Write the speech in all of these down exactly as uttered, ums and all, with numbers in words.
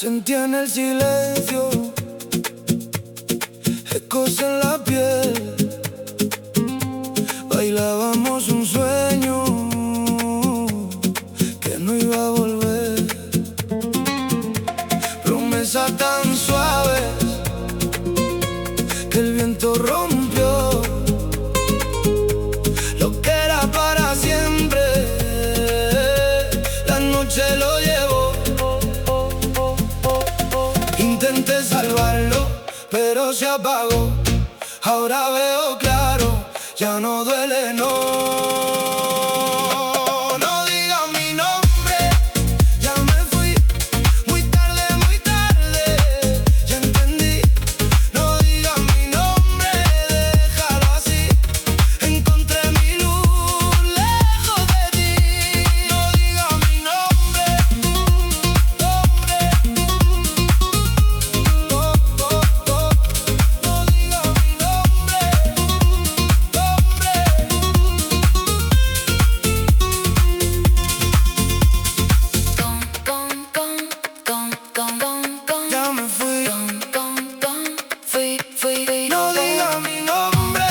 Sentía en el silencio ecos en la piel. Bailábamos un sueño que no iba a volver. Promesas tan suaves que el viento rompió. Lo que era para siempre, la noche lo llevó. Intenté salvarlo, pero se apagó. Ahora veo claro, ya no duele, no. No digas mi nombre, ya me fui. Muy tarde, muy tarde, ya entendí. No digas mi nombre, déjalo así. Encontré mi luz lejos de ti. No digas mi nombre, nombre. No, no, no, no digas mi nombre, nombre. Ya me fui. No digas mi nombre.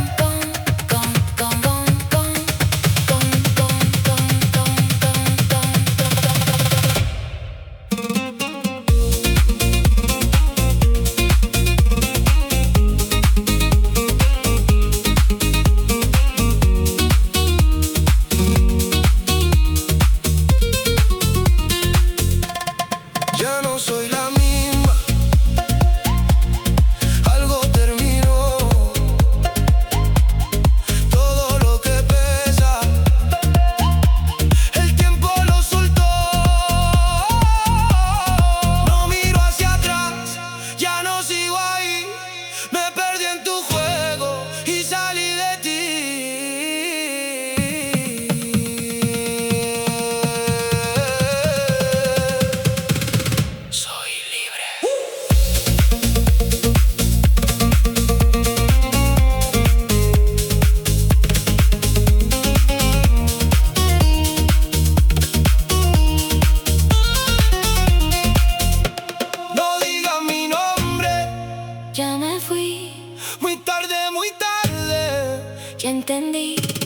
Ya no soy la misma, algo terminó. Todo lo que pesa, el tiempo lo soltó. No miro hacia atrás, ya no sigo ahí. Me perdí en tu juego y salí de ti. Soy libre. No digas mi nombre, Ya me fui, muy tarde, muy tarde. ya entendí.